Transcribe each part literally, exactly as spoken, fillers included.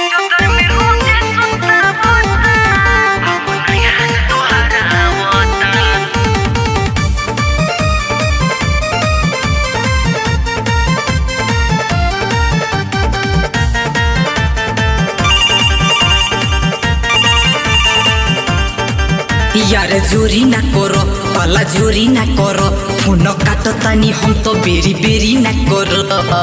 यार जोरी ना करो पाला जोरी ना करो फोन काटो तानी हम तो बेरी बेरी ना करो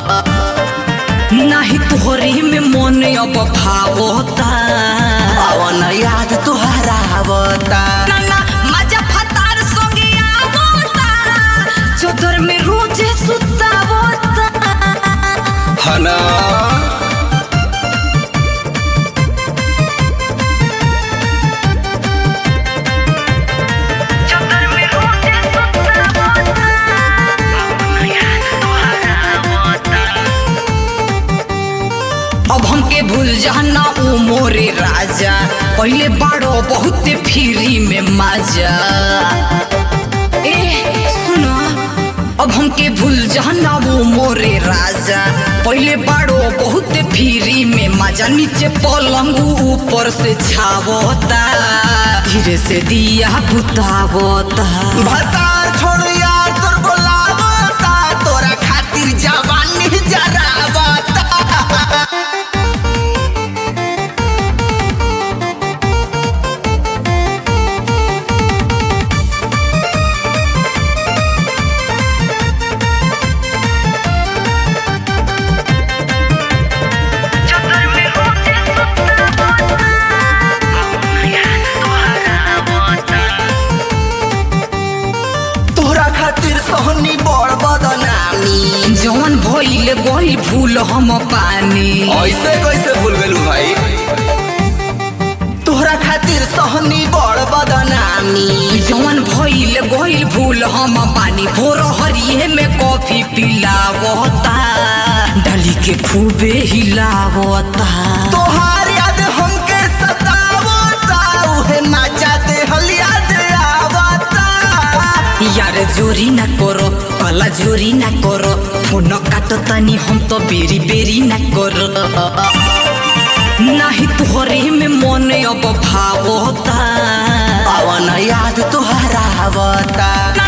नाही तोहरे में मन अब भावता पवन याद तुहरा आवता ना मजा फतार संगे आवता चदर में रोज सुतावता हना अब हमके भूल जाना ओ मोरे राजा पहले बाड़ो बहुत फ्री में मजा ए सुनो अब हमके भूल जाना वो मोरे राजा पहले बाड़ो बहुत फ्री में मजा नीचे पलंग ऊपर से छावता धीरे से दिया बुतावता भतार छोड़ यार तोर बोलावता तोरा खातिर जवानी जरावता खातिर सोहनी बड़ बदनामी जवन भइल गइल भूल हम पानी ऐसे कैसे भूल गेलू भाई तोहरा खातिर सोहनी बड़ बदनामी जवन भइल गइल भूल हम पानी भोर हरिये में कॉफी पिलावता डाली के खूबे हिलावता तोहार याद हमके सतावता उहे मजा दे हल याद आवता यार जोरी ना करो पाला जोरी ना करो फोन काटो तानी हम तो बेरी बेरी ना करो नाही तोहरे में मन अब भावता पवन याद तुहरा आवता